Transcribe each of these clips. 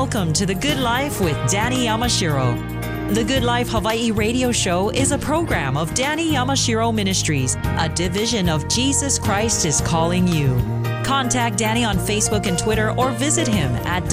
Welcome to The Good Life with Danny Yamashiro. The Good Life Hawaii radio show is a program of Danny Yamashiro Ministries, a division of Jesus Christ is Calling You. Contact Danny on Facebook and Twitter or visit him at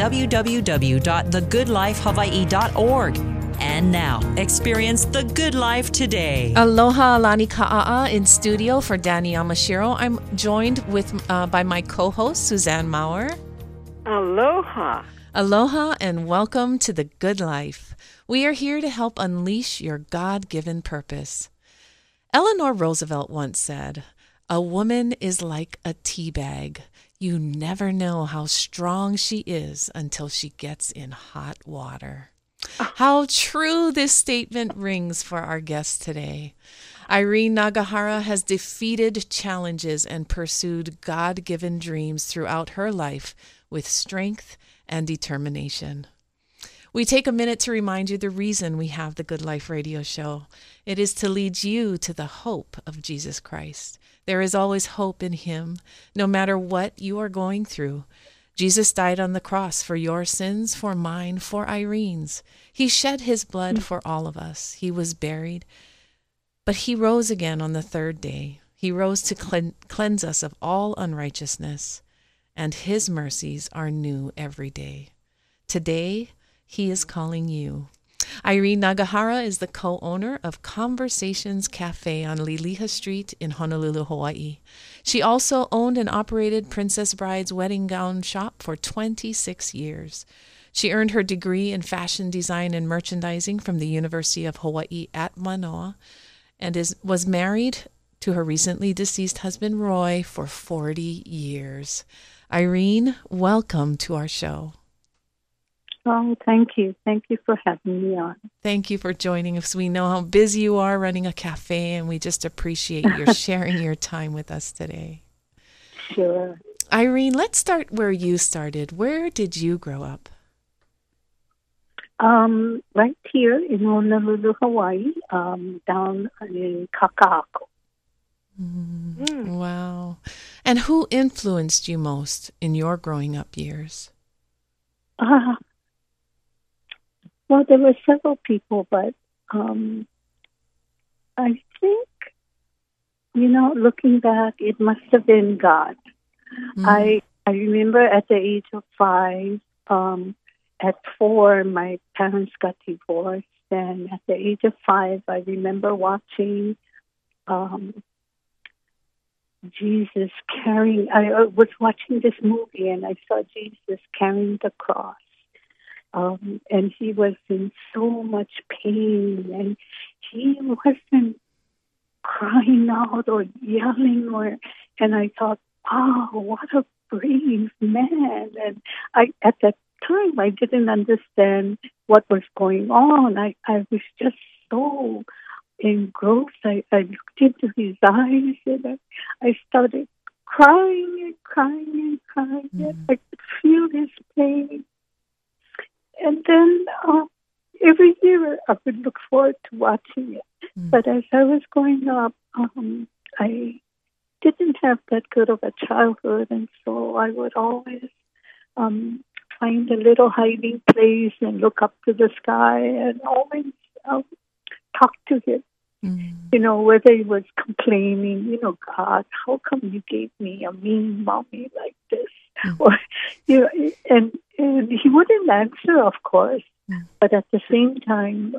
www.thegoodlifehawaii.org. And now, experience the good life today. Aloha, Alani Ka'a'a in studio for Danny Yamashiro. I'm joined by my co-host, Suzanne Maurer. Aloha. Aloha and welcome to The Good Life. We are here to help unleash your God-given purpose. Eleanor Roosevelt once said, "A woman is like a tea bag. You never know how strong she is until she gets in hot water." How true this statement rings for our guest today. Irene Nagahara has defeated challenges and pursued God-given dreams throughout her life with strength and determination. We take a minute to remind you the reason we have the Good Life radio show. It is to lead you to the hope of Jesus Christ. There is always hope in Him, no matter what you are going through. Jesus died on the cross for your sins, for mine, for Irene's. He shed His blood for all of us. He was buried, but He rose again on the third day. He rose to cleanse us of all unrighteousness, and His mercies are new every day. Today, He is calling you. Irene Nagahara is the co-owner of Conversations Cafe on Liliha Street in Honolulu, Hawaii. She also owned and operated Princess Bride's wedding gown shop for 26 years. She earned her degree in fashion design and merchandising from the University of Hawaii at Manoa and was married to her recently deceased husband, Roy, for 40 years. Irene, welcome to our show. Oh, thank you. Thank you for having me on. Thank you for joining us. We know how busy you are running a cafe, and we just appreciate your sharing your time with us today. Sure. Irene, let's start where you started. Where did you grow up? Right here in Honolulu, Hawaii, down in Kaka'ako. Wow. And who influenced you most in your growing up years? Well, there were several people, but I think, looking back, it must have been God. I remember at the age of 5, at 4, my parents got divorced, and at the age of 5, I remember watching Jesus carrying. I was watching this movie, and I saw Jesus carrying the cross. And He was in so much pain, and He wasn't crying out or yelling, and I thought, wow, what a brave man. And at that time, I didn't understand what was going on. I was just so engrossed. I looked into His eyes, and I started crying and crying and crying. And I could feel His pain. And then every year I would look forward to watching it. But as I was growing up, I didn't have that good of a childhood, and so I would always find a little hiding place and look up to the sky and always talk to Him. Whether He was complaining, God, how come you gave me a mean mommy like this? Or, and He wouldn't answer, of course, but at the same time,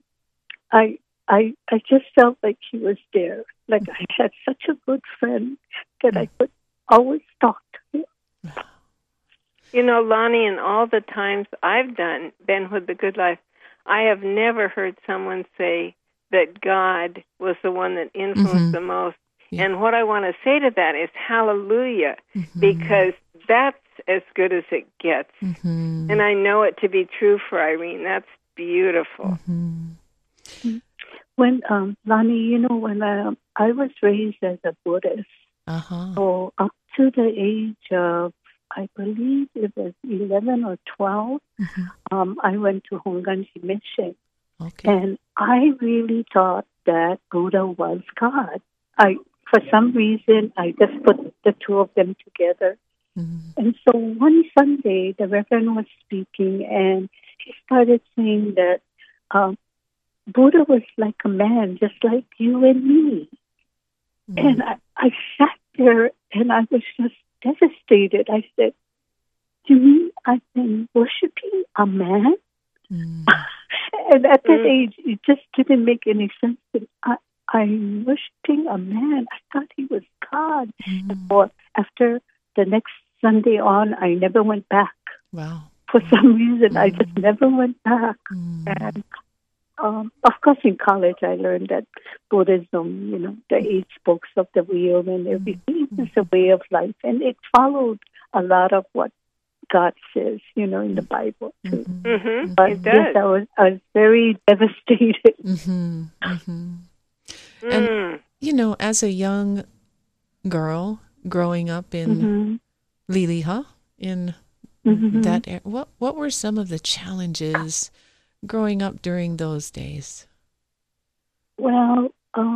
I just felt like He was there. Like I had such a good friend that I could always talk to Him. Lonnie, in all the times I've been with the Good Life, I have never heard someone say that God was the one that influenced the most. Yeah. And what I want to say to that is hallelujah, because that's as good as it gets. And I know it to be true for Irene. That's beautiful. When, Lonnie, when I was raised as a Buddhist, so up to the age of, I believe it was 11 or 12, I went to Honganji Mission. Okay. And I really thought that Buddha was God. For some reason, I just put the two of them together. And so one Sunday, the Reverend was speaking, and he started saying that Buddha was like a man, just like you and me. And I sat there, and I was just devastated. I said, "To me, I've been worshiping a man?" And at that age, it just didn't make any sense. I'm worshiping a man. I thought he was God. Or after the next Sunday on, I never went back. Wow. For some reason, I just never went back. And of course, in college, I learned that Buddhism, the 8 spokes of the wheel and everything is a way of life. And it followed a lot of what God says, in the Bible, too. But it does. yes, I was very devastated. And, as a young girl growing up in Liliha, in that area, what were some of the challenges growing up during those days? Well,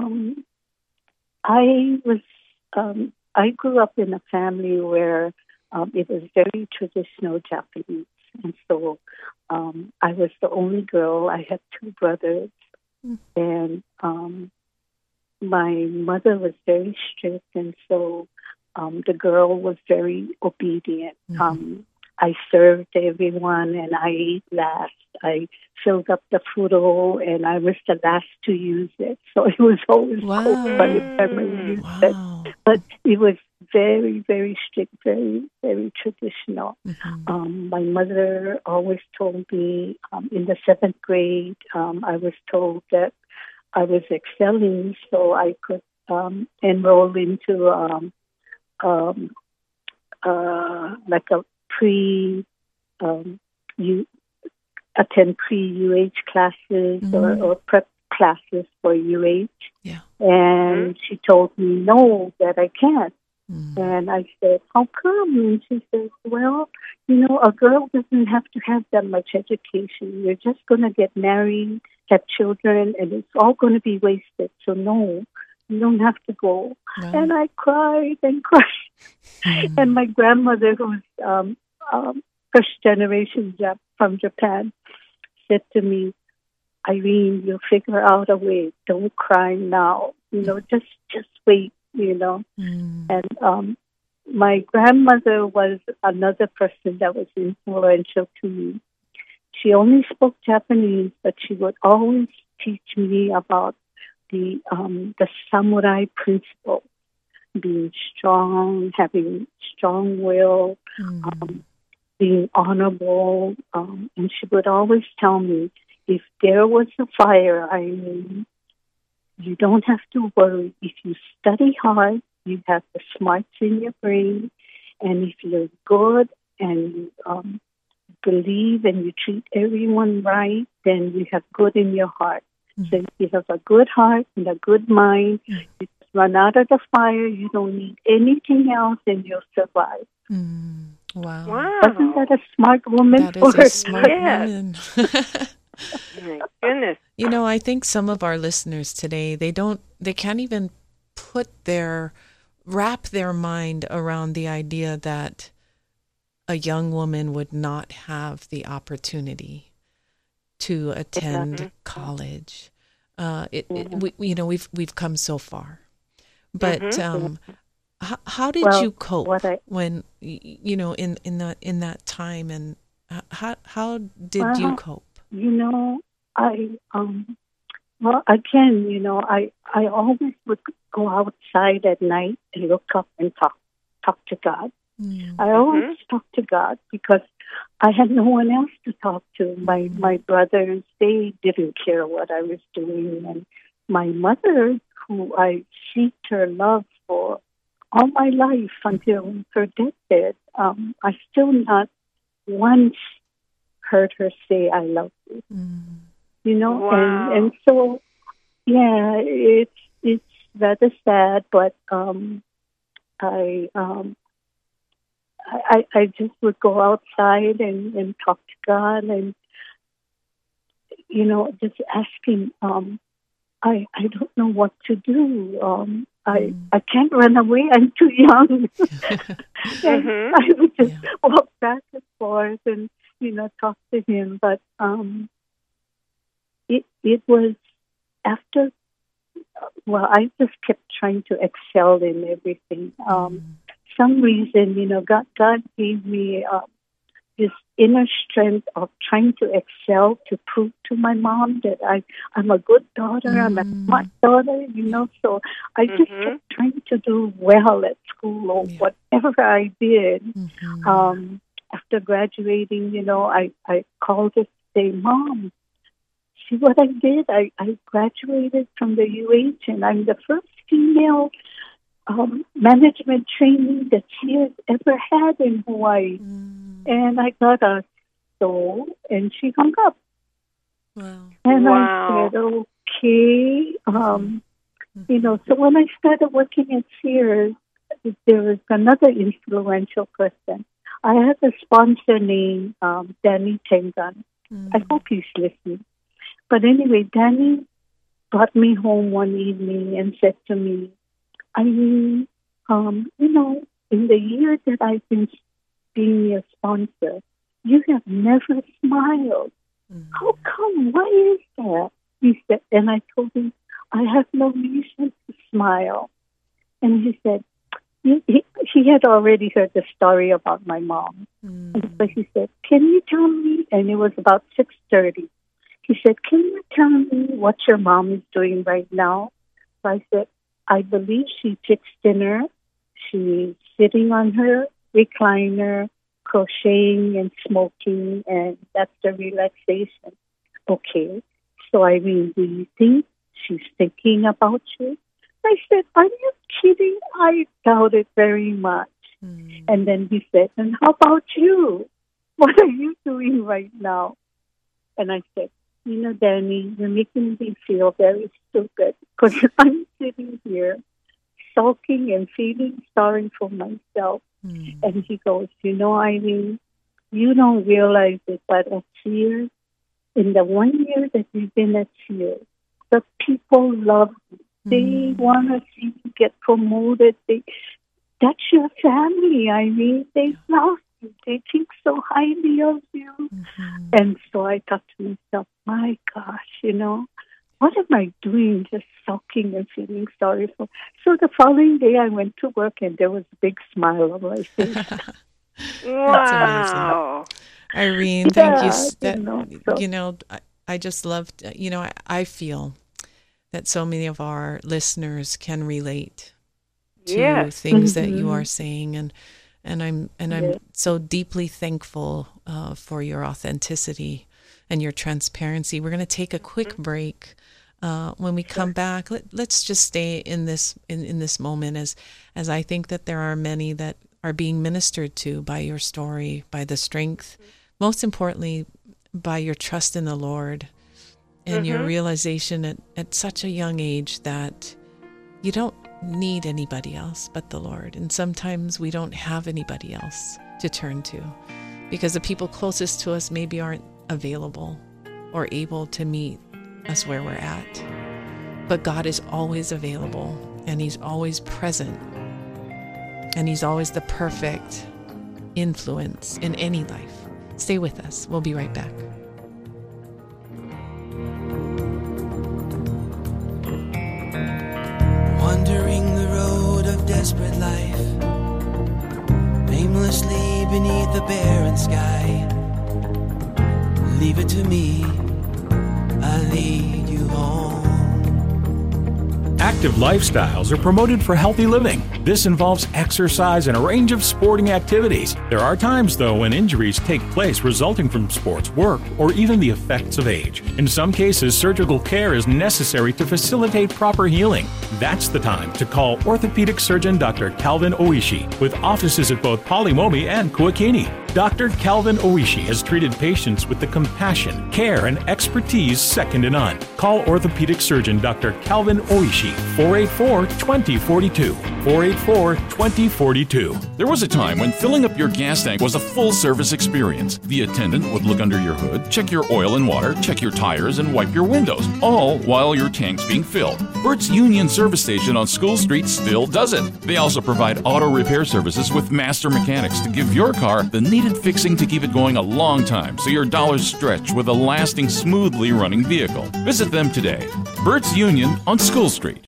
I grew up in a family where it was very traditional Japanese, and so I was the only girl. I had 2 brothers, and my mother was very strict, and so the girl was very obedient. I served everyone, and I ate last. I filled up the furo, and I was the last to use it. So it was always funny when used it. But it was very, very strict, very, very traditional. My mother always told me in the 7th grade, I was told that I was excelling, so I could enroll into like a attend pre-UH classes or prep classes for UH. Yeah. And she told me, no, that I can't. And I said, how come? And she said, well, a girl doesn't have to have that much education. You're just going to get married, have children, and it's all going to be wasted. So no, you don't have to go. No. And I cried and cried. And my grandmother, who's first generation from Japan, said to me, Irene, you'll figure out a way. Don't cry now. Just wait, And my grandmother was another person that was influential to me. She only spoke Japanese, but she would always teach me about the samurai principle, being strong, having strong will, being honorable. And she would always tell me, if there was a fire, you don't have to worry. If you study hard, you have the smarts in your brain, and if you're good and you believe and you treat everyone right, then you have good in your heart. So if you have a good heart and a good mind, you just run out of the fire, you don't need anything else, and you'll survive. Wow. Wasn't that a smart woman? That is a smart woman. My goodness. I think some of our listeners today, they can't even wrap their mind around the idea that a young woman would not have the opportunity to attend college. We've come so far, but how did you cope when in that time, and how did you cope? I always would go outside at night and look up and talk to God. I always talked to God because I had no one else to talk to. My brothers, they didn't care what I was doing. And my mother, who I seeked her love for all my life until her deathbed, I still not once heard her say, I love you. Wow. And so, yeah, it's rather sad, but I just would go outside and talk to God and, just ask Him, I don't know what to do. I can't run away. I'm too young. And I would just walk back and forth and, talk to him. But it was after, I just kept trying to excel in everything. Some reason, God gave me this inner strength of trying to excel, to prove to my mom that I'm a good daughter, I'm a smart daughter, so I just kept trying to do well at school or whatever I did. After graduating, I called her to say, Mom, see what I did? I graduated from the UH, and I'm the first female management training that she has ever had in Hawaii. And I got a so, and she hung up. Wow. And I said, okay. So when I started working at Sears, there was another influential person. I had a sponsor named Danny Tengan. I hope he's listening. But anyway, Danny brought me home one evening and said to me, in the year that I've been being your sponsor, you have never smiled. How come? Why is that? He said, and I told him, I have no reason to smile. And he said, he had already heard the story about my mom. And so he said, can you tell me? And it was about 6:30. He said, can you tell me what your mom is doing right now? So I said, I believe she fixed dinner. She's sitting on her recliner, crocheting and smoking, and that's the relaxation. Okay. So, do you think she's thinking about you? I said, are you kidding? I doubt it very much. And then he said, and how about you? What are you doing right now? And I said, Danny, you're making me feel very stupid because I'm sitting here sulking and feeling sorry for myself. And he goes, Irene, you don't realize it, but at Sears, in the 1 year that you've been at Sears, the people love you. They want to see you get promoted. That's your family, Irene. They love you. They think so highly of you. And so I thought to myself, my gosh, what am I doing just sulking and feeling sorry for? So the following day I went to work and there was a big smile on my face. Wow. Irene, thank you. I just loved, I feel that so many of our listeners can relate to things that you are saying. And I'm so deeply thankful for your authenticity and your transparency. We're going to take a quick break. When we come back, let's just stay in this moment as I think that there are many that are being ministered to by your story, by the strength, most importantly, by your trust in the Lord and your realization at such a young age that you don't need anybody else but the Lord. And sometimes we don't have anybody else to turn to because the people closest to us maybe aren't available or able to meet us where we're at. But God is always available and He's always present and He's always the perfect influence in any life. Stay with us. We'll be right back. Wandering the road of desperate life, aimlessly beneath the barren sky. Leave it to me, I'll lead you home. Active lifestyles are promoted for healthy living. This involves exercise and a range of sporting activities. There are times, though, when injuries take place resulting from sports, work, or even the effects of age. In some cases, surgical care is necessary to facilitate proper healing. That's the time to call orthopedic surgeon Dr. Calvin Oishi, with offices at both Polimomi and Kuakini. Dr. Calvin Oishi has treated patients with the compassion, care, and expertise second to none. Call orthopedic surgeon Dr. Calvin Oishi, 484-2042, 484-2042. There was a time when filling up your gas tank was a full-service experience. The attendant would look under your hood, check your oil and water, check your tires, and wipe your windows, all while your tank's being filled. Burt's Union Service Station on School Street still does it. They also provide auto repair services with master mechanics to give your car the needed fixing to keep it going a long time so your dollars stretch with a lasting, smoothly running vehicle. Visit them today. Burt's Union on School Street.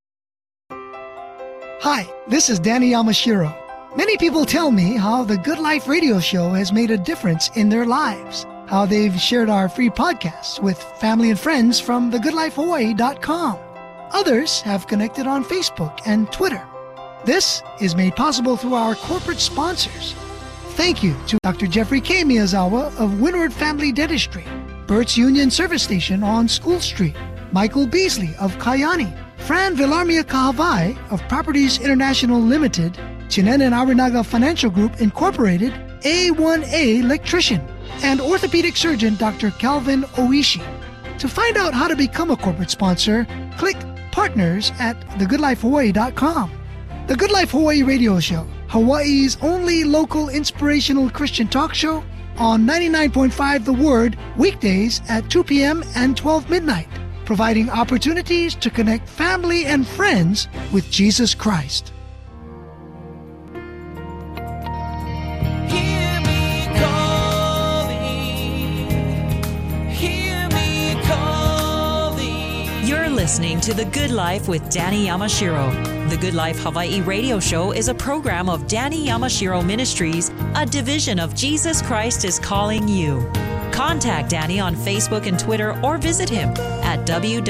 Hi, this is Danny Yamashiro. Many people tell me how the Good Life radio show has made a difference in their lives, how they've shared our free podcasts with family and friends from thegoodlifehawaii.com. Others have connected on Facebook and Twitter. This is made possible through our corporate sponsors. Thank you to Dr. Jeffrey K. Miyazawa of Windward Family Dentistry, Burt's Union Service Station on School Street, Michael Beasley of Kayani, Fran Villarmia Kahavai of Properties International Limited, Chinen and Arinaga Financial Group Incorporated, A1A Electrician, and orthopedic surgeon Dr. Calvin Oishi. To find out how to become a corporate sponsor, click Partners at thegoodlifehawaii.com. The Good Life Hawaii Radio Show, Hawaii's only local inspirational Christian talk show on 99.5 The Word, weekdays at 2 p.m. and 12 midnight, providing opportunities to connect family and friends with Jesus Christ. Listening to The Good Life with Danny Yamashiro. The Good Life Hawaii radio show is a program of Danny Yamashiro Ministries, a division of Jesus Christ is Calling You. Contact Danny on Facebook and Twitter or visit him at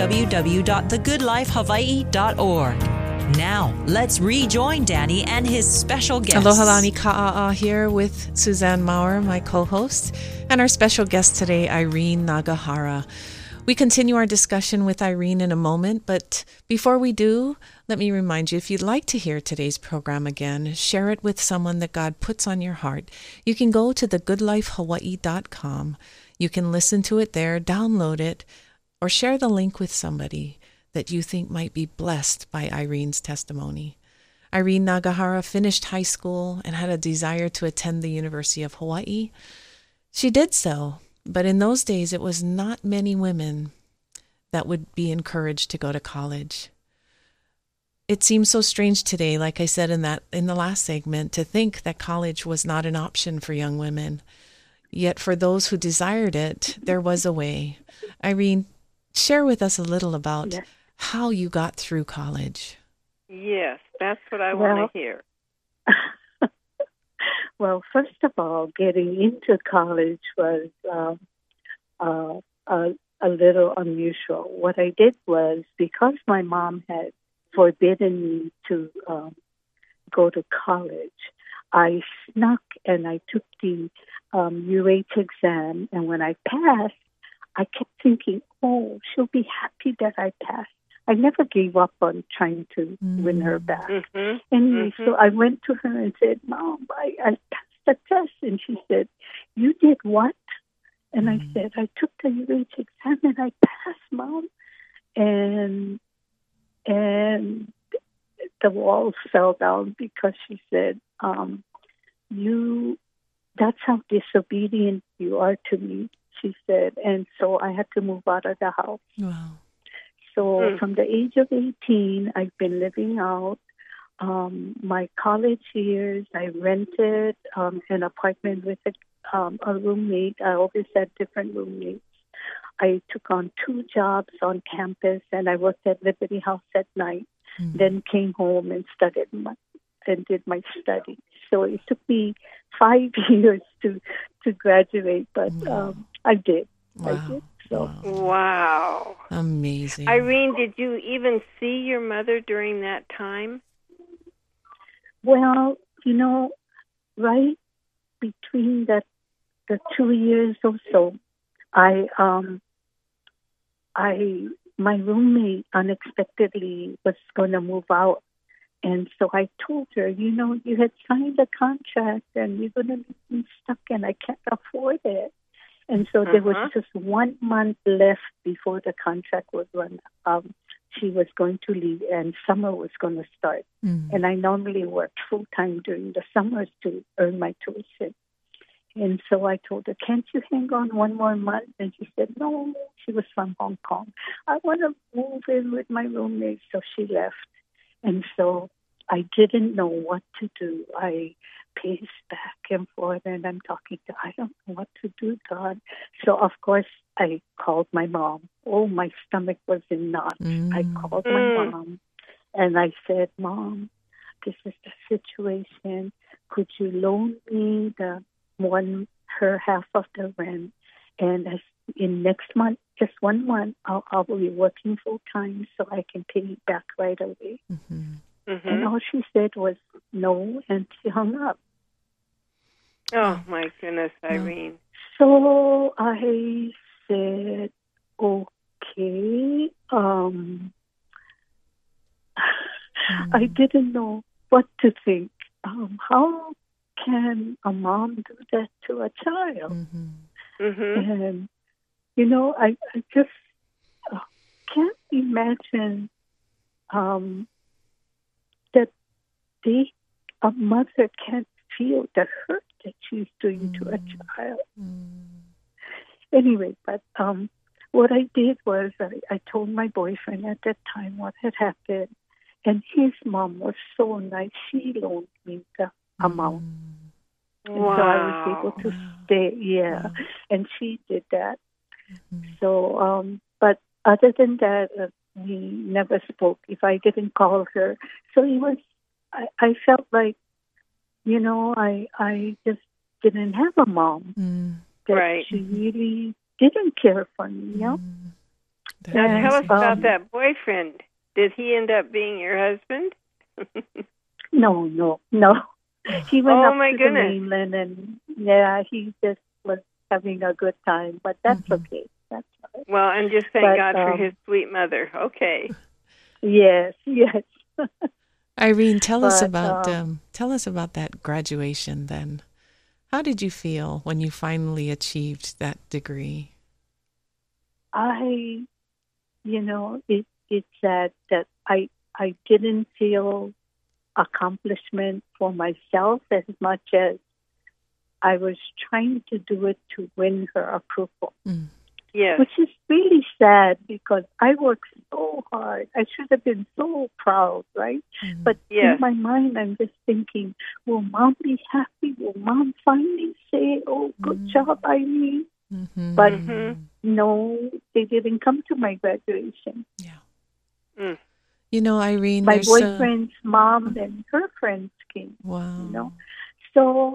www.thegoodlifehawaii.org. Now, let's rejoin Danny and his special guest. Aloha lani ka'a here with Suzanne Maurer, my co-host, and our special guest today, Irene Nagahara. We continue our discussion with Irene in a moment, but before we do, let me remind you, if you'd like to hear today's program again, share it with someone that God puts on your heart. You can go to thegoodlifehawaii.com. You can listen to it there, download it, or share the link with somebody that you think might be blessed by Irene's testimony. Irene Nagahara finished high school and had a desire to attend the University of Hawaii. She did so. But in those days, it was not many women that would be encouraged to go to college. It seems so strange today, like I said in the last segment, to think that college was not an option for young women. Yet for those who desired it, there was a way. Irene, share with us a little about how you got through college. Yes, that's what I want to hear. Well, first of all, getting into college was a little unusual. What I did was, because my mom had forbidden me to go to college, I snuck and I took the UH exam. And when I passed, I kept thinking, oh, she'll be happy that I passed. I never gave up on trying to win her back. Mm-hmm. Anyway, so I went to her and said, Mom, I passed the test. And she said, you did what? And I said, I took the UH exam and I passed, Mom. And the walls fell down because she said, that's how disobedient you are to me, she said. And so I had to move out of the house. Wow. So from the age of 18, I've been living out my college years. I rented an apartment with a roommate. I always had different roommates. I took on 2 jobs on campus, and I worked at Liberty House at night, then came home and did my study. So it took me 5 years to graduate, but I did. Wow. I did. So. Wow. Amazing. Irene, did you even see your mother during that time? Well, right between the 2 years or so, my roommate unexpectedly was going to move out, And so I told her, you had signed a contract and you're going to be stuck and I can't afford it. And so there was just 1 month left before the contract would run. She was going to leave and summer was going to start. And I normally worked full time during the summers to earn my tuition. And so I told her, can't you hang on 1 more month? And she said, no. She was from Hong Kong. I want to move in with my roommate. So she left. And so I didn't know what to do. I paced back and forth, and I'm talking to, I don't know what to do, God. So, of course, I called my mom. Oh, my stomach was in knots. I called my mom, and I said, Mom, this is the situation. Could you loan me her half of the rent? And in next month, just 1 month, I'll be working full time so I can pay it back right away. And all she said was no, and she hung up. Oh, my goodness, Irene. So I said, okay. I didn't know what to think. How can a mom do that to a child? And, I just can't imagine that a mother can't feel the hurt that she's doing to a child. Anyway, but what I did was I told my boyfriend at that time what had happened, and his mom was so nice. She loaned me the amount. And so I was able to stay, and she did that. So, but other than that, we never spoke. If I didn't call her, so it was. I felt like, I just didn't have a mom. That she really didn't care for me. Now tell us about that boyfriend. Did he end up being your husband? No. He went up to the mainland, and he just was having a good time. But that's okay. That's right. Well, and just thank God for his sweet mother. Okay. Yes. Irene, tell us about that graduation. Then, how did you feel when you finally achieved that degree? It's sad that I didn't feel accomplishment for myself as much as I was trying to do it to win her approval. Yes. Which is really sad because I worked so hard. I should have been so proud, right? But in my mind, I'm just thinking, will Mom be happy? Will Mom finally say, oh, good job, Irene? But no, they didn't come to my graduation. Irene, my boyfriend's mom and her friends came. Wow. So,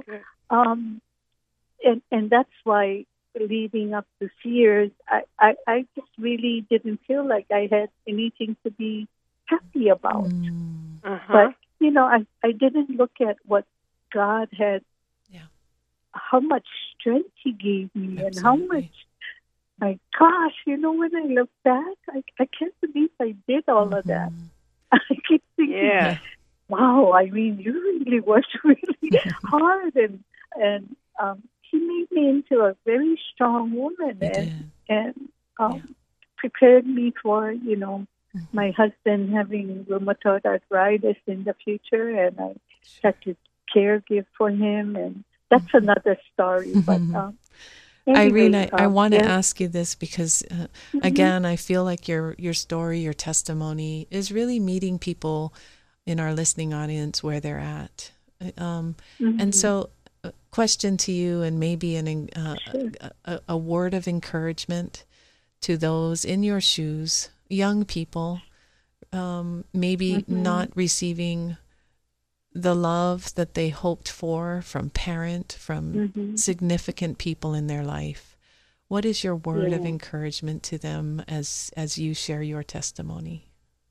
and that's why leading up to Sears, I just really didn't feel like I had anything to be happy about. But, I didn't look at what God had, how much strength He gave me. Absolutely. And how much, my gosh, when I look back, I can't believe I did all of that. I keep thinking, wow, Irene, you really worked really hard, and He made me into a very strong woman, and prepared me for, my husband having rheumatoid arthritis in the future, and I had to caregive for him, and that's another story. But anyway, Irene, I want to ask you this because, again, I feel like your story, your testimony is really meeting people in our listening audience where they're at. And so, question to you, and maybe a word of encouragement to those in your shoes, young people, maybe not receiving the love that they hoped for from from significant people in their life. What is your word of encouragement to them as you share your testimony?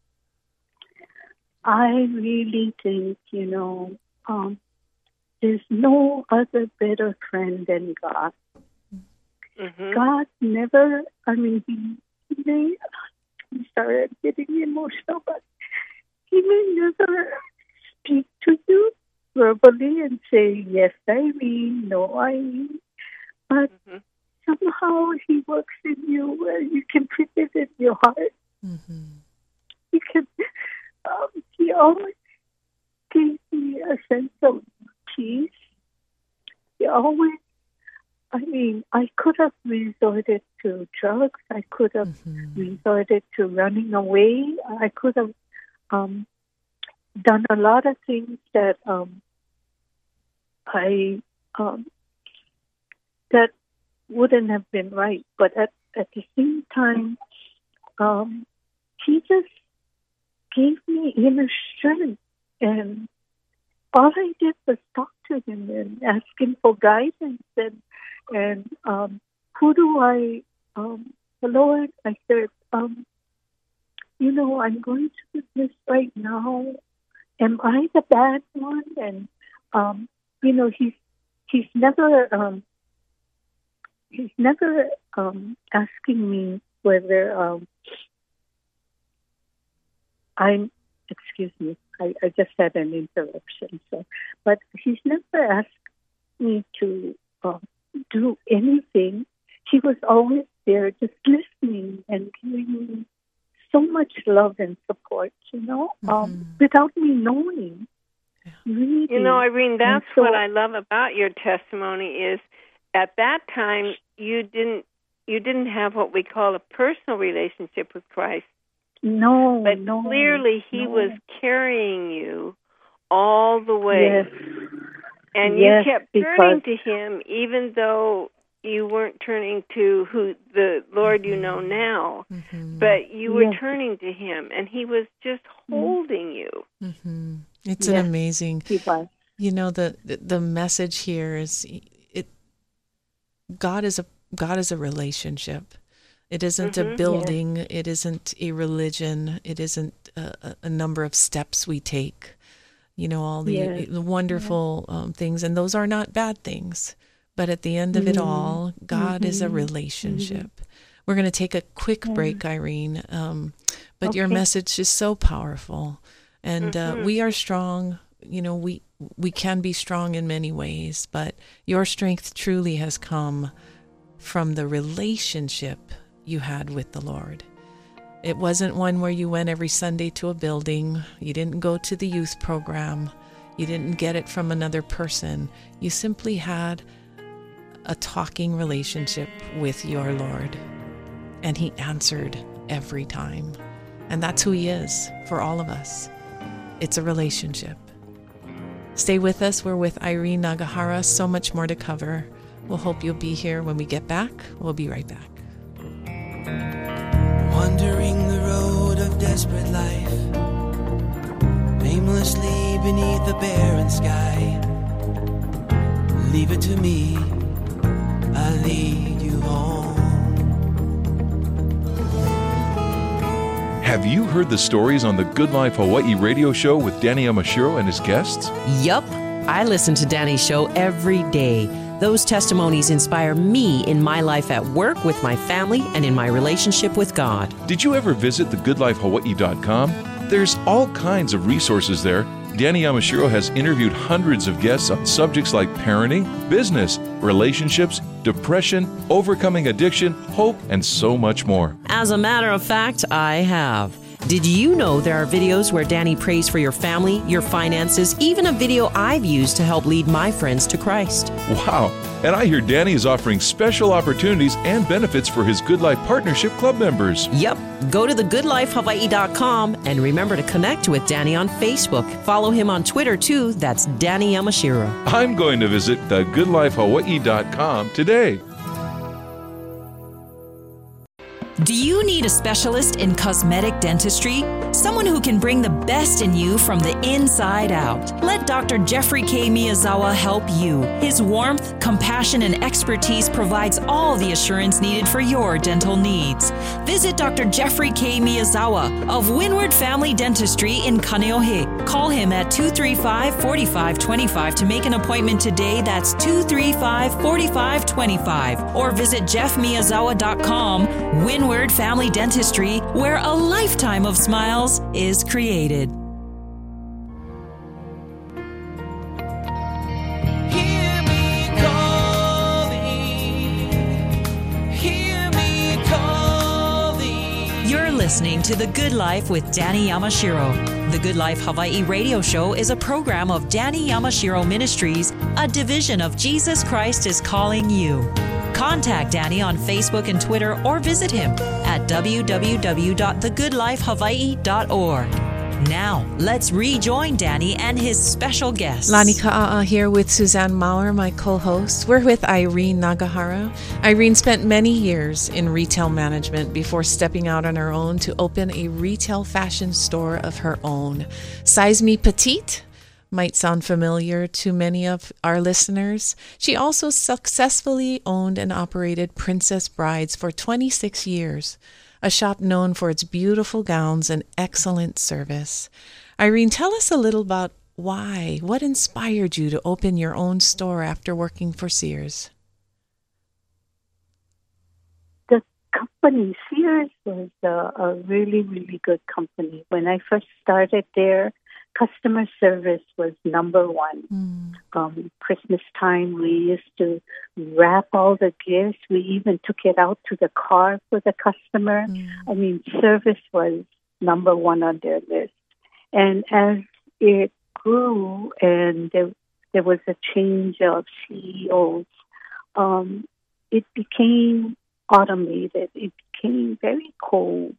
I really think, there's no other better friend than God. God never, he may, I'm sorry, I'm getting emotional, but He may never verbally and say, yes, Irene, no, Irene. But somehow he works in you where you can put it in your heart. You can, he always gave me a sense of peace. He always, I could have resorted to drugs. I could have resorted to running away. I could have done a lot of things that that wouldn't have been right. But at the same time, he just gave me inner strength. And all I did was talk to him and ask him for guidance. And who do I, Lord, I said, I'm going through this right now. Am I the bad one? And, he's never asking me whether excuse me, I just had an interruption. But he's never asked me to do anything. He was always there just listening and giving me so much love and support, without me knowing. Really. Irene, that's what I love about your testimony is at that time you didn't have what we call a personal relationship with Christ. No, but clearly he was carrying you all the way. Yes. And you kept turning to him even though you weren't turning to who the Lord you know now, but you were turning to him, and he was just holding you. It's an amazing, the message here is God is a relationship. It isn't a building. It isn't a religion. It isn't a number of steps we take. All the wonderful things, and those are not bad things. But at the end of it all, God is a relationship. We're going to take a quick break, Irene. But your message is so powerful. And we are strong. We can be strong in many ways, but your strength truly has come from the relationship you had with the Lord. It wasn't one where you went every Sunday to a building. You didn't go to the youth program. You didn't get it from another person. You simply had a talking relationship with your Lord. And he answered every time. And that's who he is for all of us. It's a relationship. Stay with us. We're with Irene Nagahara. So much more to cover. We'll hope you'll be here when we get back. We'll be right back. Wandering the road of desperate life, aimlessly beneath the barren sky. Leave it to me, I'll lead you home. Have you heard the stories on the Good Life Hawaii radio show with Danny Yamashiro and his guests? Yup. I listen to Danny's show every day. Those testimonies inspire me in my life at work, with my family, and in my relationship with God. Did you ever visit thegoodlifehawaii.com? There's all kinds of resources there. Danny Yamashiro has interviewed hundreds of guests on subjects like parenting, business, relationships, depression, overcoming addiction, hope, and so much more. As a matter of fact, I have. Did you know there are videos where Danny prays for your family, your finances, even a video I've used to help lead my friends to Christ? Wow. And I hear Danny is offering special opportunities and benefits for his Good Life Partnership Club members. Yep. Go to thegoodlifehawaii.com and remember to connect with Danny on Facebook. Follow him on Twitter too. That's Danny Yamashiro. I'm going to visit thegoodlifehawaii.com today. Do you need a specialist in cosmetic dentistry? Someone who can bring the best in you from the inside out. Let Dr. Jeffrey K. Miyazawa help you. His warmth, compassion, and expertise provides all the assurance needed for your dental needs. Visit Dr. Jeffrey K. Miyazawa of Windward Family Dentistry in Kaneohe. Call him at 235-4525 to make an appointment today. That's 235-4525. Or visit jeffmiyazawa.com. Windward Family Dentistry, where a lifetime of smiles is created. You're listening to The Good Life with Danny Yamashiro. The Good Life Hawaii radio show is a program of Danny Yamashiro Ministries, a division of Jesus Christ is Calling You. Contact Danny on Facebook and Twitter or visit him at www.thegoodlifehawaii.org. Now, let's rejoin Danny and his special guest. Lani Ka'a'a here with Suzanne Maurer, my co-host. We're with Irene Nagahara. Irene spent many years in retail management before stepping out on her own to open a retail fashion store of her own. Size Me Petite might sound familiar to many of our listeners. She also successfully owned and operated Princess Brides for 26 years. A shop known for its beautiful gowns and excellent service. Irene, tell us a little about why. What inspired you to open your own store after working for Sears? The company, Sears, was a really, really good company. When I first started there, customer service was number one. Christmas time, we used to wrap all the gifts. We even took it out to the car for the customer. I mean, service was number one on their list. And as it grew and there was a change of CEOs, it became automated. It became very cold.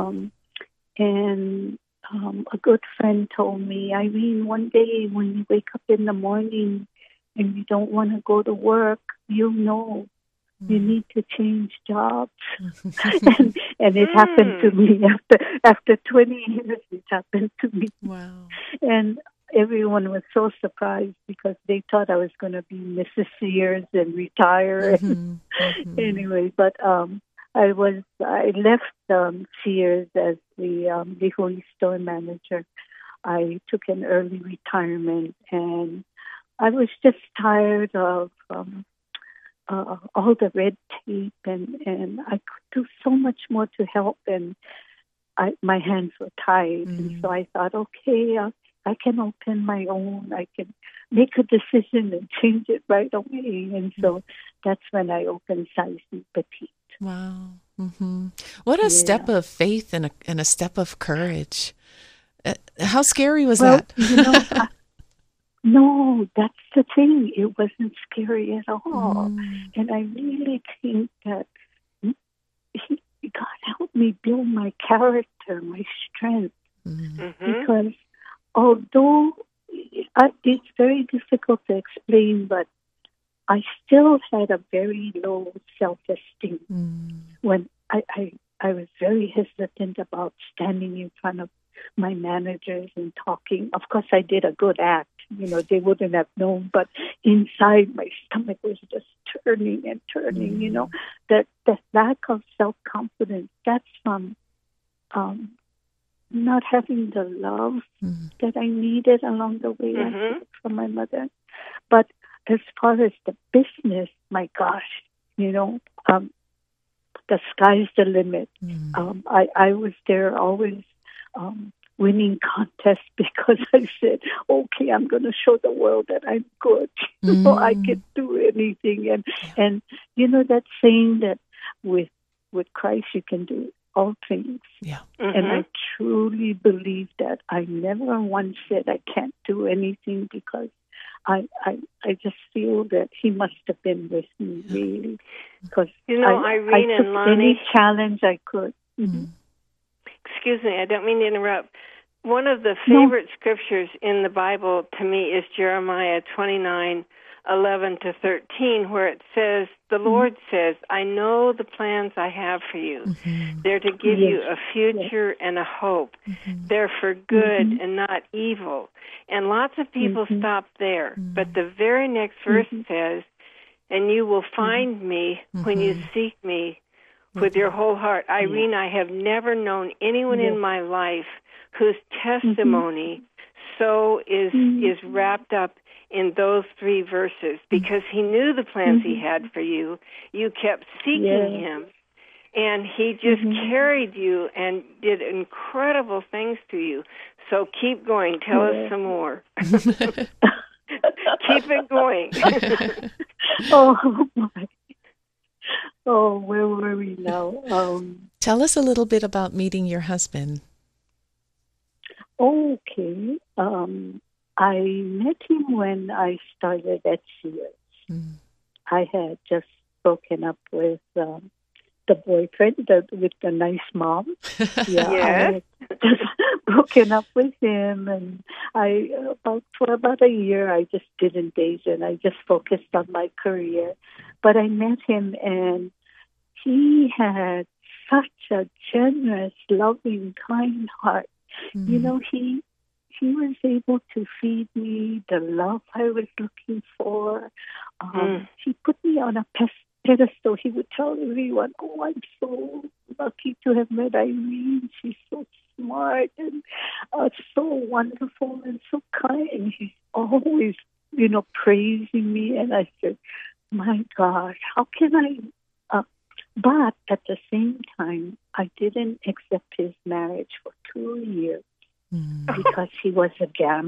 A good friend told me, Irene, one day when you wake up in the morning and you don't want to go to work, you'll know you need to change jobs. and it happened to me after 20 years. It happened to me. Wow! And everyone was so surprised because they thought I was going to be Mrs. Sears and retire. Anyway, but I left Sears as the Holy Store manager. I took an early retirement, and I was just tired of all the red tape, and I could do so much more to help, and my hands were tied. And so I thought, okay, I can open my own. I can make a decision and change it right away. And so that's when I opened Size Me Petite. Wow. What a step of faith and a step of courage. How scary was that? No, that's the thing. It wasn't scary at all. And I really think that God helped me build my character, my strength. Because although it's very difficult to explain, but I still had a very low self-esteem when I was very hesitant about standing in front of my managers and talking. Of course, I did a good act. They wouldn't have known, but inside my stomach was just turning and turning. That lack of self-confidence, that's from not having the love that I needed along the way from my mother. But as far as the business, my gosh, the sky's the limit. I was there always winning contests because I said, okay, I'm going to show the world that I'm good. I can do anything. And that saying that with Christ you can do all things. Yeah. And I truly believe that. I never once said I can't do anything because I just feel that he must have been with me, really. Because Irene I took and Lonnie, any challenge I could. Excuse me, I don't mean to interrupt. One of the favorite scriptures in the Bible to me is Jeremiah 29:11-13, where it says, the Lord says, I know the plans I have for you. They're to give you a future and a hope. They're for good and not evil. And lots of people stop there. But the very next verse says, and you will find me when you seek me with your whole heart. Irene, I have never known anyone in my life whose testimony so is wrapped up in those three verses, because he knew the plans he had for you. You kept seeking him, and he just carried you and did incredible things to you. So keep going. Tell us some more. Keep it going. Oh, my. Oh, where were we now? Tell us a little bit about meeting your husband. Okay. I met him when I started at Sears. Mm. I had just broken up with the boyfriend with the nice mom. Yeah, Yes. I had just broken up with him, and for about a year I just didn't date, and I just focused on my career. But I met him, and he had such a generous, loving, kind heart. Mm. You know, he was able to feed me the love I was looking for. He put me on a pedestal. He would tell everyone, "Oh, I'm so lucky to have met Irene. She's so smart and so wonderful and so kind." And he's always, praising me. And I said, "My gosh, how can I?" But at the same time, I didn't accept his marriage for 2 years because he was a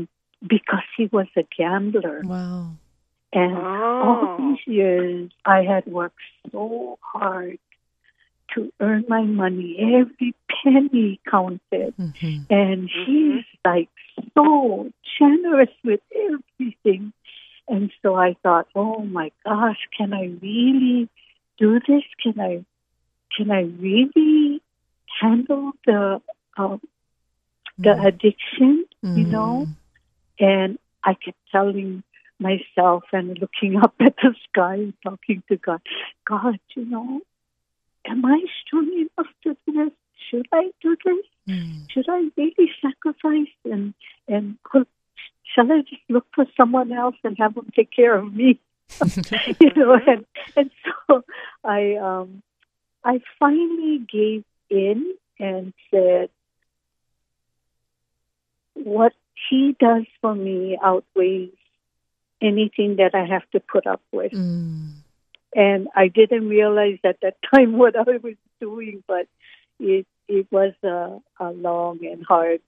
gambler. Wow. And all these years, I had worked so hard to earn my money. Every penny counted. Mm-hmm. And he's like so generous with everything. And so I thought, oh my gosh, can I really do this? Can I really handle the addiction? And I kept telling myself and looking up at the sky and talking to God, "God, am I strong enough to do this? Should I do this? Should I really sacrifice and shall I just look for someone else and have them take care of me?" And so I finally gave in and said, what he does for me outweighs anything that I have to put up with. And I didn't realize at that time what I was doing, but it was a long and hard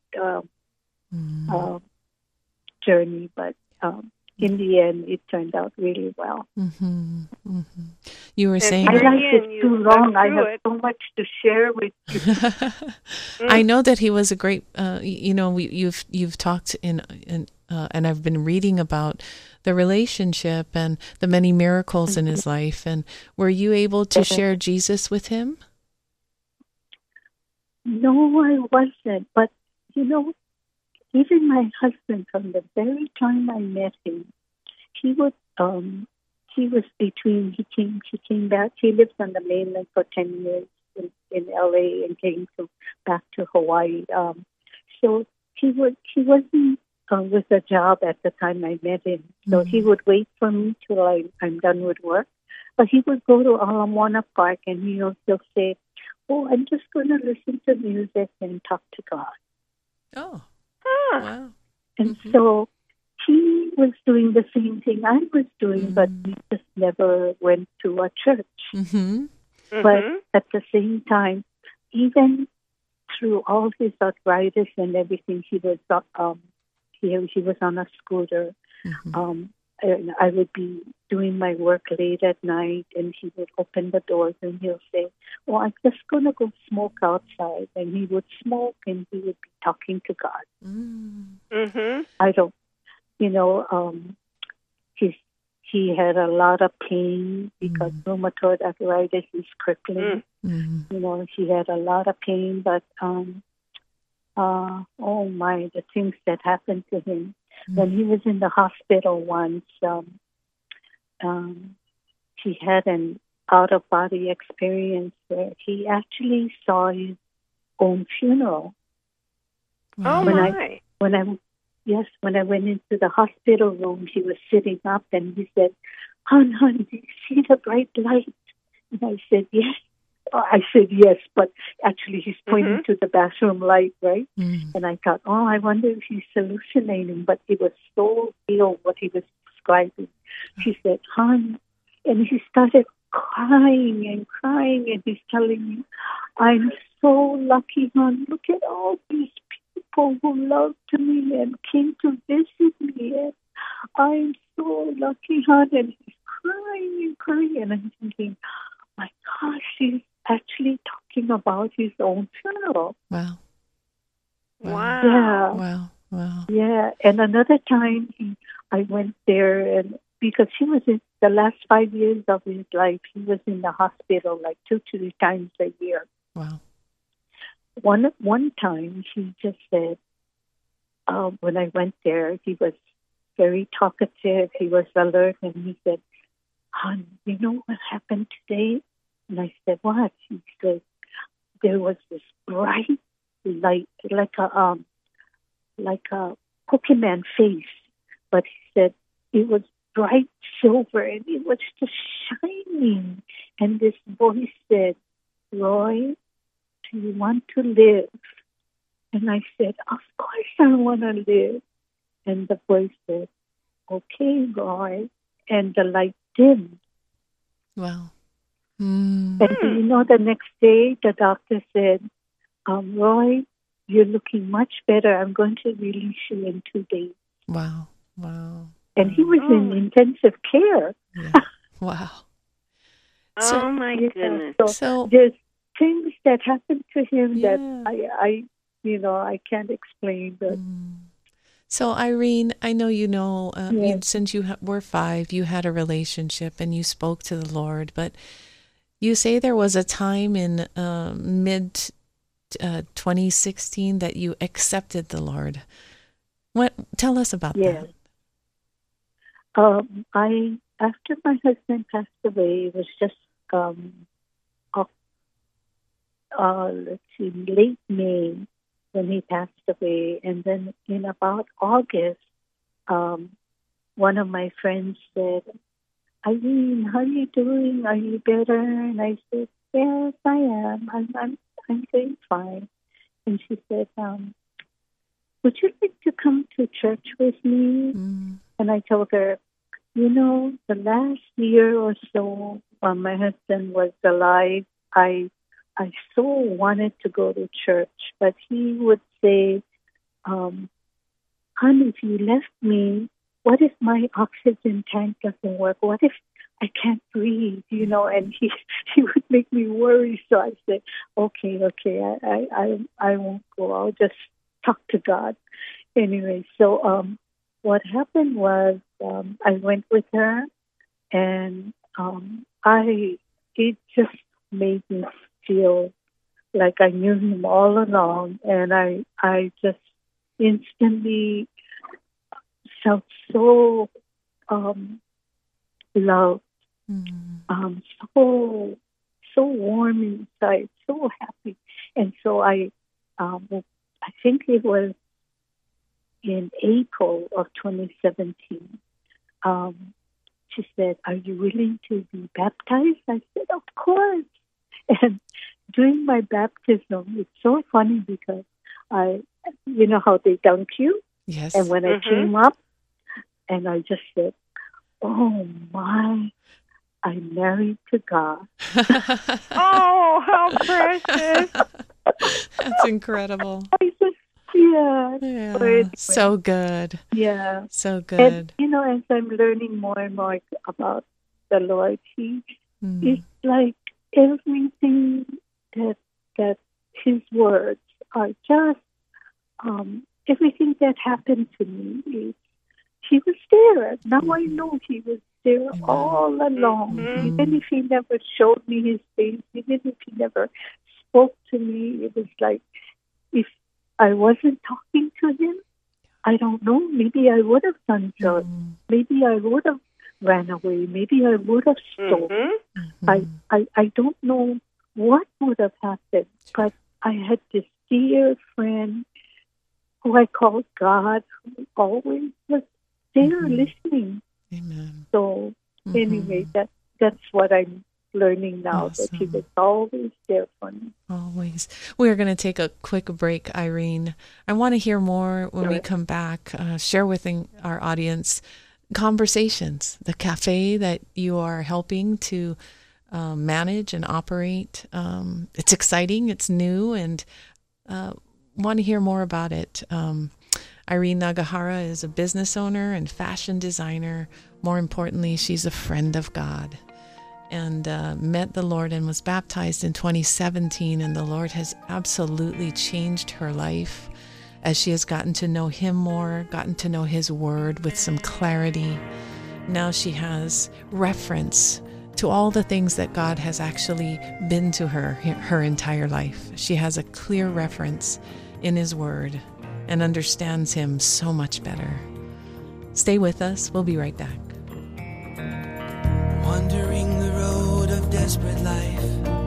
journey, but in the end, it turned out really well. Mm-hmm. Mm-hmm. You were saying, my life is too long. I have so much to share with you. I know that he was a great. You've talked and I've been reading about the relationship and the many miracles in his life. And were you able to share Jesus with him? No, I wasn't. But even my husband, from the very time I met him, he was between. He came back. He lived on the mainland for 10 years in LA and came back to Hawaii. So he wasn't with a job at the time I met him. So he would wait for me till I'm done with work. But he would go to Ala Moana Park and he'll say, "Oh, I'm just going to listen to music and talk to God." Oh. Wow. And so he was doing the same thing I was doing, but we just never went to a church. Mm-hmm. But at the same time, even through all his arthritis and everything, he was on a scooter. And I would be doing my work late at night, and he would open the doors and he'll say, "Well, I'm just going to go smoke outside." And he would smoke and he would be talking to God. I don't, he had a lot of pain because rheumatoid arthritis is crippling. He had a lot of pain, but the things that happened to him. When he was in the hospital once, he had an out-of-body experience where he actually saw his own funeral. Oh, my. When I went into the hospital room, he was sitting up and he said, "Hon, do you see the bright light?" And I said, "Yes." I said, "Yes," but actually he's pointing to the bathroom light, right? And I thought, I wonder if he's hallucinating, but it was so real what he was describing. He said, "Hon," and he started crying, and he's telling me, "I'm so lucky, hon. Look at all these people who loved me and came to visit me, and I'm so lucky, hon." And he's crying, and I'm thinking, my gosh, he's actually talking about his own funeral. Wow. Wow. Yeah. Wow. Wow. Yeah. And another time I went there, and because he was in the last 5 years of his life, he was in the hospital like 2-3 times a year. Wow. One time he just said, when I went there, he was very talkative. He was alert, and he said, "Hon, you know what happened today?" And I said, "What?" He said, "There was this bright light, like a Pokemon face, but he said it was bright silver, and it was just shining. And this voice said, 'Roy, do you want to live?' And I said, 'Of course I want to live.' And the voice said, 'Okay, Roy.' And the light dimmed. Wow. And you know, the next day, the doctor said, 'Roy, you're looking much better. I'm going to release you in 2 days.'" Wow. Wow. And he was in intensive care. Yeah. Wow. Oh, my goodness. So there's things that happened to him Yeah. that I can't explain. But So, Irene, I know since you were 5, you had a relationship and you spoke to the Lord, but you say there was a time in mid 2016 that you accepted the Lord. Tell us about that. After my husband passed away, it was just late May when he passed away, and then in about August, one of my friends said, "Irene, how are you doing? Are you better?" And I said, "Yes, I am. I'm doing fine." And she said, "Would you like to come to church with me?" And I told her, the last year or so while my husband was alive, I so wanted to go to church, but he would say, "Honey, if you left me, what if my oxygen tank doesn't work? What if I can't breathe?" And he would make me worry. So I said, okay, I won't go. I'll just talk to God. Anyway, so what happened was I went with her, and it just made me feel like I knew him all along, and I just instantly felt so loved, so warm inside, so happy. And so I think it was in April of 2017. She said, "Are you willing to be baptized?" I said, "Of course." And during my baptism, it's so funny because you know how they dunk you? Yes. And when I came up, and I just said, "Oh my, I'm married to God." Oh, how precious. That's incredible. Yeah. So anyway, so good. Yeah. So good. And, as I'm learning more and more about the Lord, it's like everything that His words are just, everything that happened to me, He was there. Now I know He was there all along. Even if He never showed me His face, even if He never spoke to me, it was like, if I wasn't talking to Him, I don't know, maybe I would have done drugs. Maybe I would have ran away. Maybe I would have stolen. I don't know what would have happened, but I had this dear friend who I called God, who always was there listening. Amen. So anyway, that's what I'm learning now, that He was always there for me. Always. We are going to take a quick break, Irene. I want to hear more when we come back. Share with our audience conversations, the cafe that you are helping to manage and operate. It's exciting, it's new, and want to hear more about it. Irene Nagahara is a business owner and fashion designer. More importantly, she's a friend of God. and met the Lord and was baptized in 2017. And the Lord has absolutely changed her life as she has gotten to know Him more, gotten to know His Word with some clarity. Now she has reference to all the things that God has actually been to her entire life. She has a clear reference in His Word and understands Him so much better. Stay with us. We'll be right back. Wandering the road of desperate life,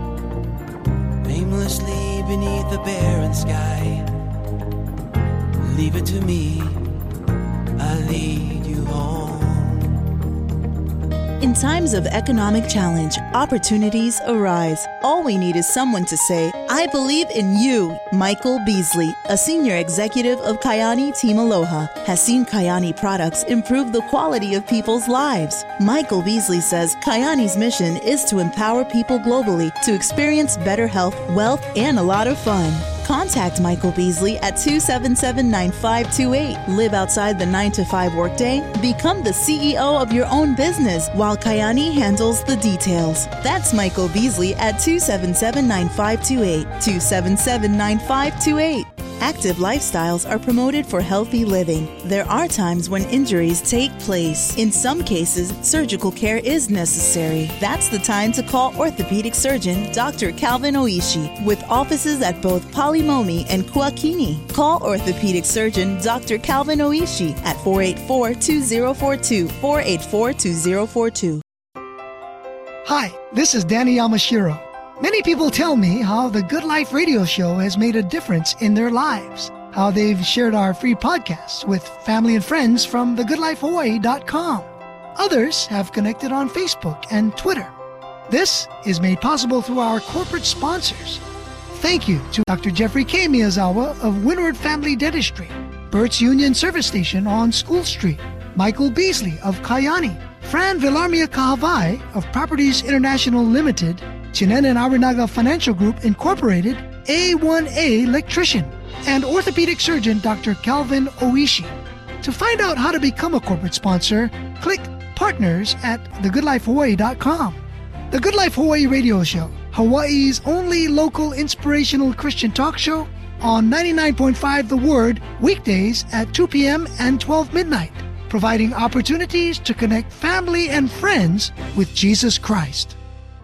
aimlessly beneath the barren sky. Leave it to me, I'll lead you home. In times of economic challenge, opportunities arise. All we need is someone to say, I believe in you. Michael Beasley, a senior executive of Kyani Team Aloha, has seen Kyani products improve the quality of people's lives. Michael Beasley says Kyani's mission is to empower people globally to experience better health, wealth, and a lot of fun. Contact Michael Beasley at 277-9528. Live outside the 9-to-5 workday. Become the CEO of your own business while Kyani handles the details. That's Michael Beasley at 277-9528. 277-9528. Active lifestyles are promoted for healthy living. There are times when injuries take place. In some cases, surgical care is necessary. That's the time to call orthopedic surgeon Dr. Calvin Oishi with offices at both Palimomi and Kuakini. Call orthopedic surgeon Dr. Calvin Oishi at 484-2042, 484-2042. Hi, this is Danny Yamashiro. Many people tell me how the Good Life radio show has made a difference in their lives, how they've shared our free podcasts with family and friends from thegoodlifehawaii.com. Others have connected on Facebook and Twitter. This is made possible through our corporate sponsors. Thank you to Dr. Jeffrey K. Miyazawa of Windward Family Dentistry, Burt's Union Service Station on School Street, Michael Beasley of Kyani, Fran Villarmia Kahavai of Properties International Limited, Chinen and Arinaga Financial Group Incorporated, A1A Electrician, and orthopedic surgeon Dr. Calvin Oishi. To find out how to become a corporate sponsor, click Partners at thegoodlifehawaii.com. The Good Life Hawaii Radio Show, Hawaii's only local inspirational Christian talk show on 99.5 The Word, weekdays at 2 p.m. and 12 midnight, providing opportunities to connect family and friends with Jesus Christ.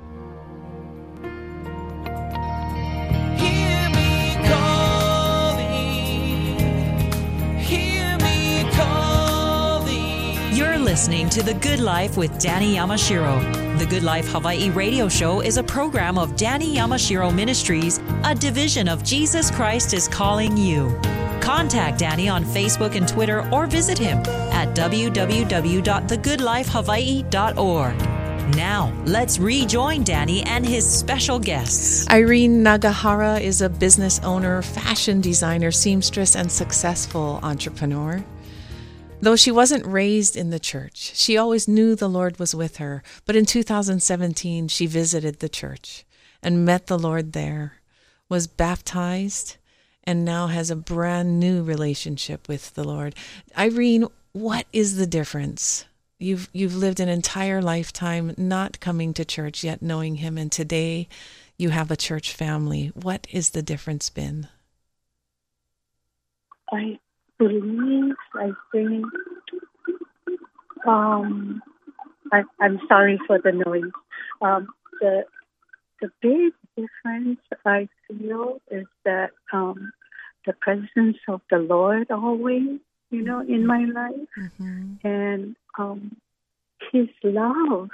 Listening to The Good Life with Danny Yamashiro. The Good Life Hawaii radio show is a program of Danny Yamashiro Ministries, a division of Jesus Christ is Calling You. Contact Danny on Facebook and Twitter or visit him at www.thegoodlifehawaii.org. Now, let's rejoin Danny and his special guests. Irene Nagahara is a business owner, fashion designer, seamstress, and successful entrepreneur. Though she wasn't raised in the church, she always knew the Lord was with her. But in 2017, she visited the church and met the Lord there, was baptized, and now has a brand new relationship with the Lord. Irene, what is the difference? You've lived an entire lifetime not coming to church, yet knowing Him, and today you have a church family. What is the difference been? I think, I'm sorry for the noise. The big difference I feel is that the presence of the Lord always, in my life, and His love,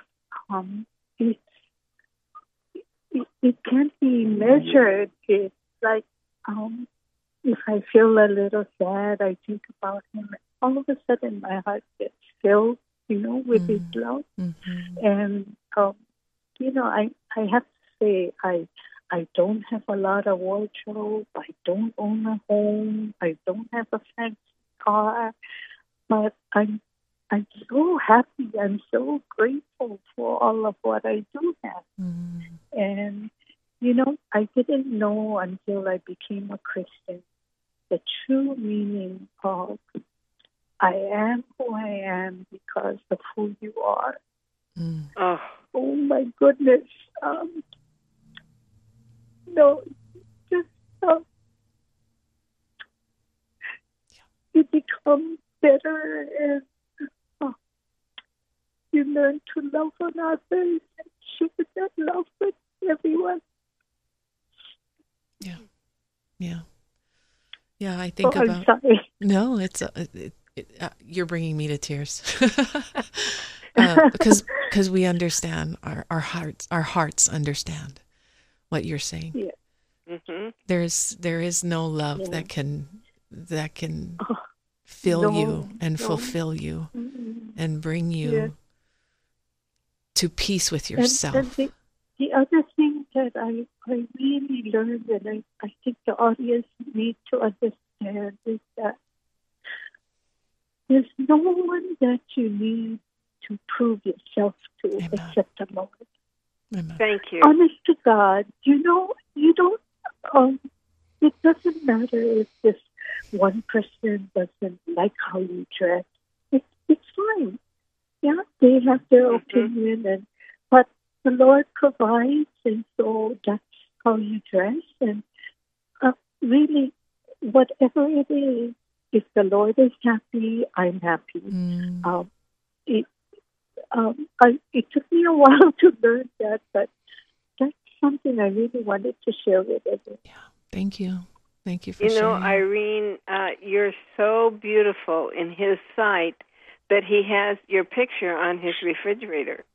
it can't be measured. It's like, if I feel a little sad, I think about Him. All of a sudden, my heart gets filled, with His love. And, I have to say, I don't have a lot of wardrobe. I don't own a home. I don't have a fancy car. But I'm so happy. I'm so grateful for all of what I do have. And, I didn't know until I became a Christian the true meaning of I am who I am because of who you are. Oh, oh my goodness, no, just you become better, and you learn to love on others and share that love with everyone. Yeah. I think I'm about. sorry. No, it's you're bringing me to tears because we understand our hearts understand what you're saying. Yeah. Mm-hmm. There is no love that can fill you and fulfill you and bring you to peace with yourself. And the other thing that I really learned, and I think the audience need to understand, is that there's no one that you need to prove yourself to except the Lord. Amen. Thank you. Honest to God, you don't, it doesn't matter if this one person doesn't like how you dress. It's fine. Yeah, they have their opinion, but the Lord provides, and so that's how you dress. And really, whatever it is, if the Lord is happy, I'm happy. It took me a while to learn that, but that's something I really wanted to share with everyone. Yeah, thank you. Thank you for sharing. You know, Irene, you're so beautiful in His sight that He has your picture on His refrigerator.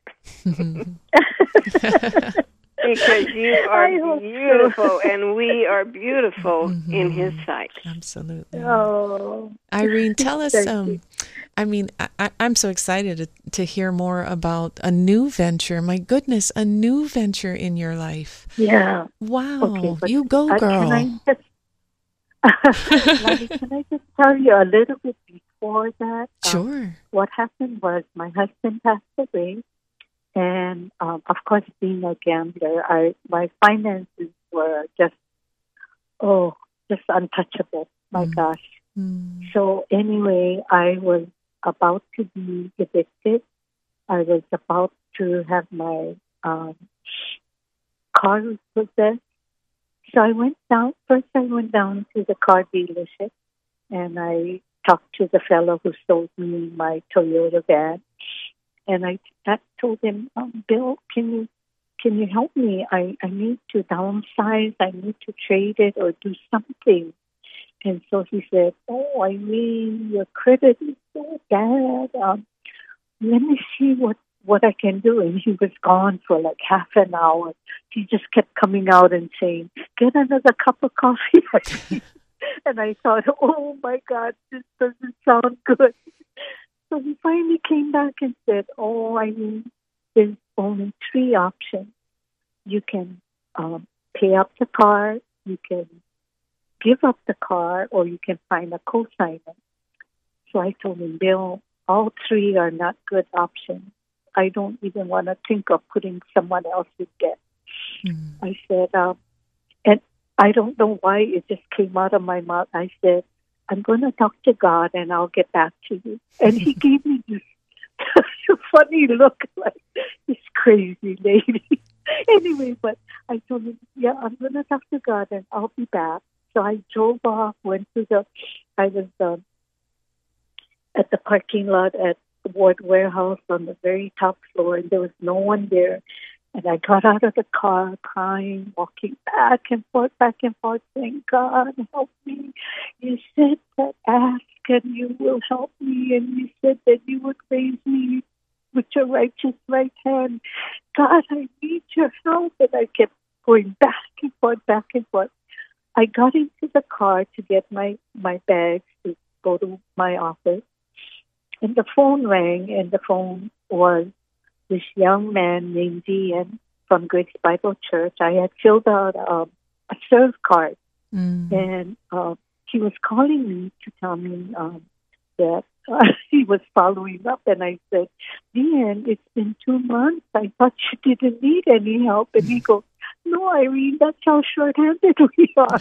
Because you are beautiful, and we are beautiful in His sight. Absolutely. Oh, Irene, tell us. I'm so excited to hear more about a new venture. My goodness, a new venture in your life. Yeah. Wow. Okay, you go, girl. Can I just tell you a little bit before that? Sure. What happened was my husband passed away. And, of course, being a gambler, my finances were just untouchable. My gosh. So anyway, I was about to be evicted. I was about to have my car repossessed. So I went down to the car dealership, and I talked to the fellow who sold me my Toyota van. And I told him, Bill, can you help me? I need to downsize. I need to trade it or do something. And so he said, oh, Irene, your credit is so bad. Let me see what I can do. And he was gone for like half an hour. He just kept coming out and saying, get another cup of coffee. And I thought, oh, my God, this doesn't sound good. So he finally came back and said, oh, Irene, there's only 3 options. You can pay up the car, you can give up the car, or you can find a co-signer. So I told him, Bill, all 3 are not good options. I don't even want to think of putting someone else in debt. I said, and I don't know why it just came out of my mouth. I said, I'm going to talk to God and I'll get back to you. And he gave me this funny look like this crazy lady. Anyway, but I told him, yeah, I'm going to talk to God and I'll be back. So I drove off, I was at the parking lot at the Ward Warehouse on the very top floor, and there was no one there. And I got out of the car crying, walking back and forth, saying, God, help me. You said that ask and you will help me. And you said that you would raise me with your righteous right hand. God, I need your help. And I kept going back and forth. I got into the car to get my bags to go to my office. And the phone rang, and the phone was this young man named Ian from Grace Bible Church. I had filled out a serve card, and he was calling me to tell me that he was following up. And I said, Ian, it's been 2 months. I thought you didn't need any help. And he goes, no, Irene, that's how short-handed we are.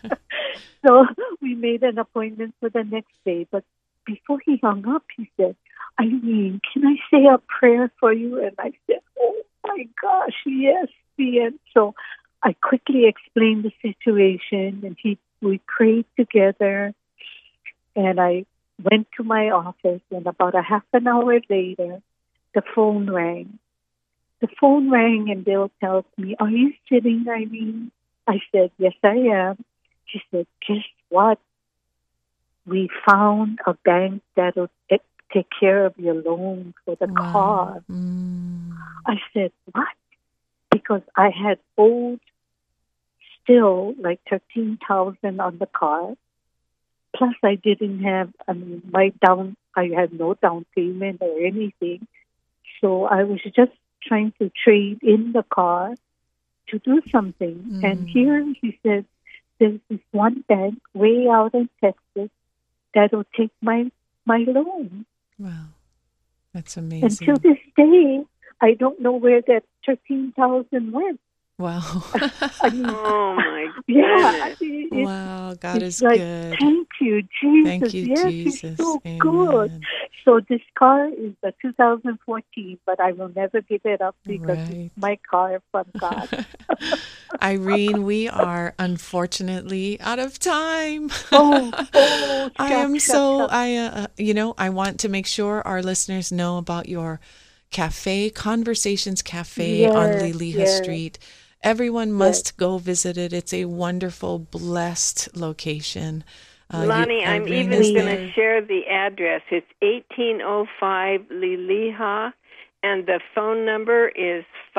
So we made an appointment for the next day. But before he hung up, he said, Irene, can I say a prayer for you? And I said, oh, my gosh, yes. And so I quickly explained the situation, and we prayed together, and I went to my office, and about a half an hour later, the phone rang. The phone rang, and Bill tells me, "Are you sitting, Irene?" I said, "Yes, I am." She said, "Guess what? We found a bank that'll take care of your loan for the car." I said, "What?" Because I had owed still like $13,000 on the car. Plus, I didn't have, I had no down payment or anything. So I was just trying to trade in the car to do something. And here he said, there's this one bank way out in Texas that'll take my loan. Wow. That's amazing. And to this day, I don't know where that $13,000 went. Wow. Oh, my goodness. Yeah. Wow, God is like, good. Thank you, Jesus. Thank you, yes, Jesus. He's so Amen. good. So this car is a 2014, but I will never give it up because it's my car from God. Irene, we are unfortunately out of time. I want to make sure our listeners know about your cafe, Conversations Cafe on Liliha Street. Everyone must go visit it. It's a wonderful, blessed location. Lonnie, I'm even going to share the address. It's 1805 Liliha, and the phone number is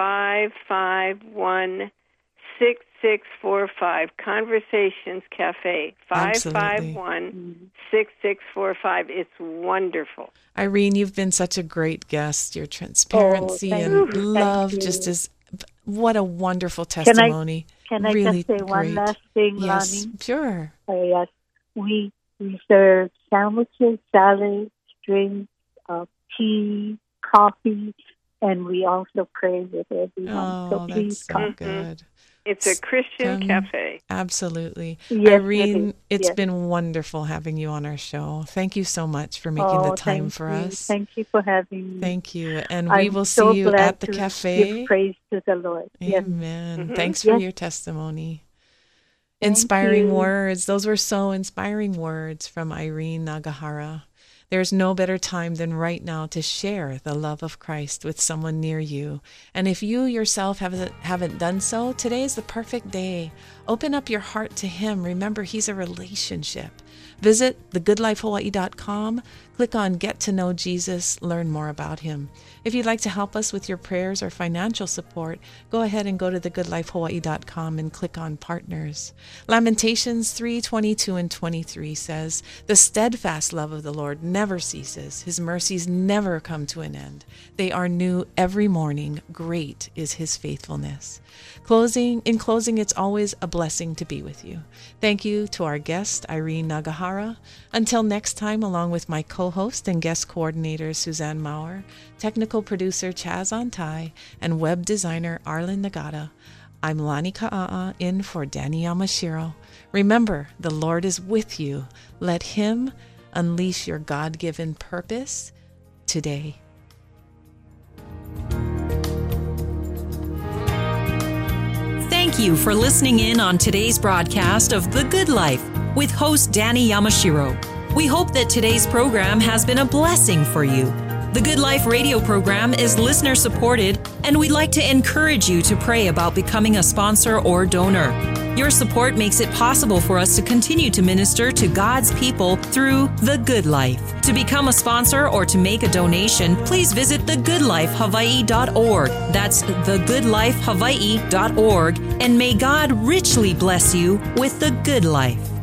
551-6645. Conversations Cafe, 551-6645. It's wonderful. Irene, you've been such a great guest. Your transparency and love what a wonderful testimony. Can I really just say one last thing, yes, Lonnie? Sure. Yes. We serve sandwiches, salads, drinks, tea, coffee, and we also pray with everyone. Oh, so please that's so come. good. It's a Christian cafe. Absolutely. Yes, Irene, it's been wonderful having you on our show. Thank you so much for making the time for us. Thank you for having me. Thank you. And we will see you at the cafe. Give praise to the Lord. Amen. Thanks for your testimony. Inspiring words. Those were so inspiring words from Irene Nagahara. There's no better time than right now to share the love of Christ with someone near you. And if you yourself haven't done so, today is the perfect day. Open up your heart to Him. Remember, He's a relationship. Visit thegoodlifehawaii.com. Click on Get to Know Jesus. Learn more about Him. If you'd like to help us with your prayers or financial support, go ahead and go to thegoodlifehawaii.com and click on Partners. Lamentations 3:22 and 23 says, "The steadfast love of the Lord never ceases. His mercies never come to an end. They are new every morning. Great is His faithfulness." In closing, it's always a blessing to be with you. Thank you to our guest, Irene Nagahara. Until next time, along with my co-host and guest coordinator, Suzanne Maurer, technical producer, Chaz Antai, and web designer, Arlen Nagata, I'm Lani Ka'a'a, in for Danny Yamashiro. Remember, the Lord is with you. Let Him unleash your God-given purpose today. Thank you for listening in on today's broadcast of The Good Life with host Danny Yamashiro. We hope that today's program has been a blessing for you. The Good Life radio program is listener supported, and we'd like to encourage you to pray about becoming a sponsor or donor. Your support makes it possible for us to continue to minister to God's people through The Good Life. To become a sponsor or to make a donation, please visit thegoodlifehawaii.org. That's thegoodlifehawaii.org. And may God richly bless you with the good life.